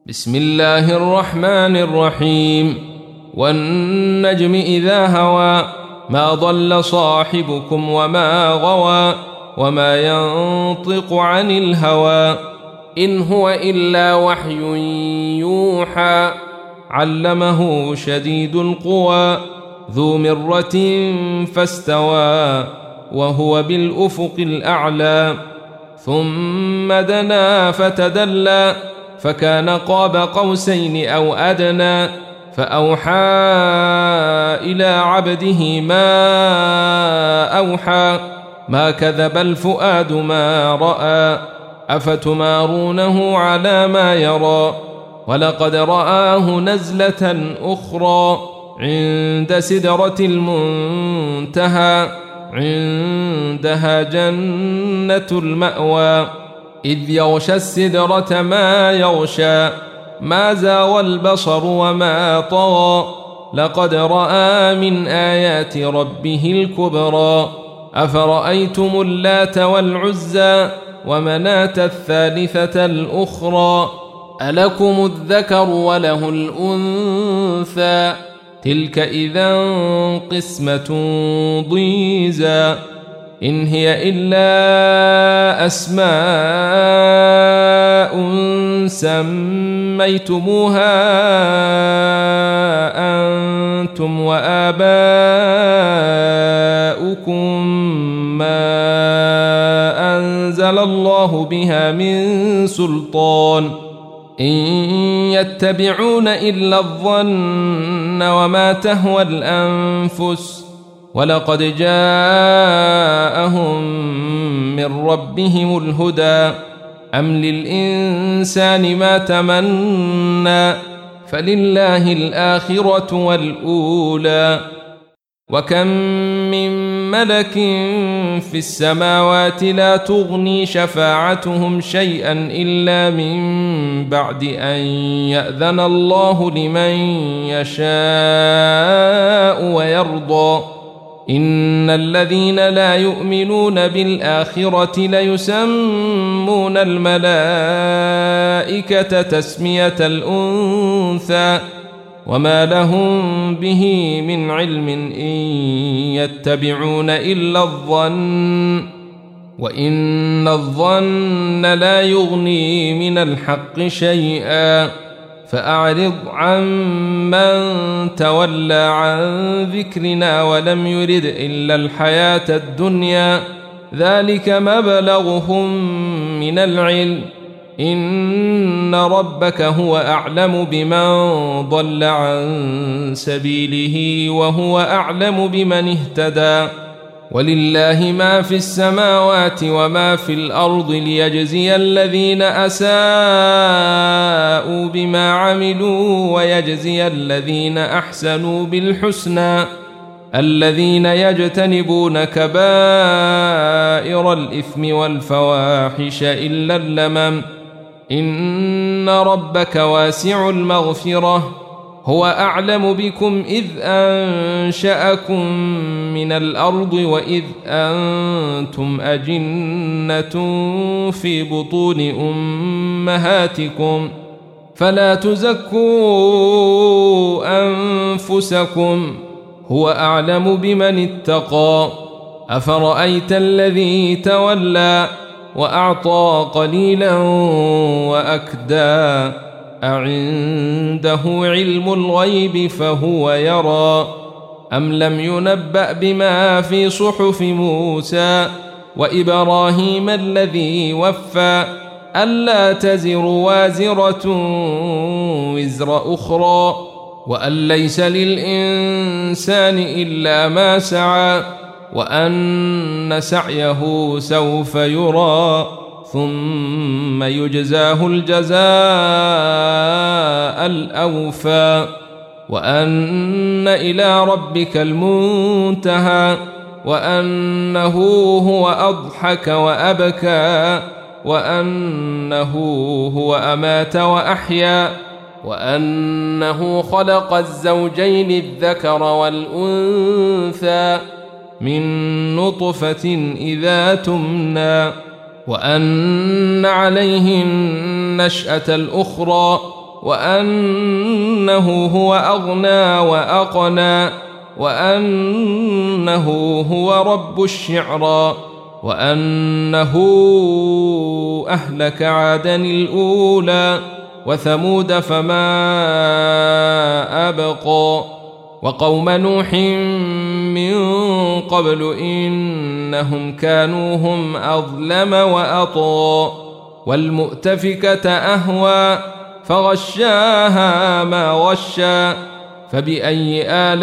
بسم الله الرحمن الرحيم والنجم إذا هوى ما ضل صاحبكم وما غوى وما ينطق عن الهوى إن هو إلا وحي يوحى علمه شديد القوى ذو مرة فاستوى وهو بالأفق الأعلى ثم دنا فتدلى فكان قاب قوسين أو أدنى فأوحى إلى عبده ما أوحى ما كذب الفؤاد ما رأى أفتمارونه على ما يرى ولقد رآه نزلة أخرى عند سدرة المنتهى عندها جنة المأوى إذ يغشى السدرة ما يغشى ما زاغ البصر وما طغى لقد رأى من آيات ربه الكبرى أفرأيتم اللات والعزى ومناة الثالثة الأخرى ألكم الذكر وله الأنثى تلك إذا قسمة ضيزى إن هي إلا أسماء سميتموها أنتم وآباؤكم ما أنزل الله بها من سلطان إن يتبعون إلا الظن وما تهوى الأنفس ولقد جاءهم من ربهم الهدى أم للإنسان ما تمنى فلله الآخرة والأولى وكم من ملك في السماوات لا تغني شفاعتهم شيئا إلا من بعد أن يأذن الله لمن يشاء ويرضى إن الذين لا يؤمنون بالآخرة ليسمون الملائكة تسمية الأنثى وما لهم به من علم إن يتبعون إلا الظن وإن الظن لا يغني من الحق شيئا فأعرض عن من تولى عن ذكرنا ولم يرد إلا الحياة الدنيا ذلك مبلغهم من العلم إن ربك هو أعلم بمن ضل عن سبيله وهو أعلم بمن اهتدى ولله ما في السماوات وما في الأرض ليجزي الذين أساءوا بما عملوا ويجزي الذين أحسنوا بالحسنى الذين يجتنبون كبائر الإثم والفواحش إلا اللمم إن ربك واسع المغفرة هو أعلم بكم إذ أنشأكم من الأرض وإذ أنتم أجنة في بطون أمهاتكم فلا تزكوا أنفسكم هو أعلم بمن اتقى أفرأيت الذي تولى وأعطى قليلا وأكدى أعنده علم الغيب فهو يرى أم لم ينبأ بما في صحف موسى وإبراهيم الذي وفى ألا تزر وازرة وزر أخرى وأن ليس للإنسان إلا ما سعى وأن سعيه سوف يرى ثم يجزاه الجزاء الأوفى وأن إلى ربك المنتهى وأنه هو أضحك وأبكى وأنه هو أمات وأحيا وأنه خلق الزوجين الذكر والأنثى من نطفة إذا تمنى وأن عليه النشأة الأخرى وأنه هو أغنى وأقنى وأنه هو رب الشعرى وأنه أهلك عادا الأولى وثمود فما أبقى وقوم نوح من قبل إنهم كانوا هم أظلم وأطغى والمؤتفكة أهوى فغشاها ما غشى فبأي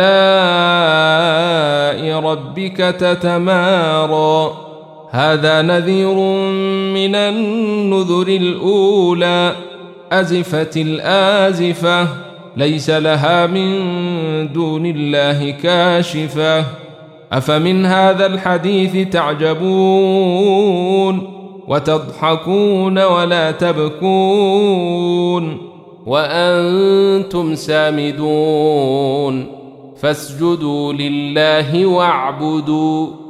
آلاء ربك تتمارى هذا نذير من النذر الأولى أزفت الآزفة ليس لها من دون الله كاشفة أفمن هذا الحديث تعجبون وتضحكون ولا تبكون وأنتم سامدون فاسجدوا لله واعبدوا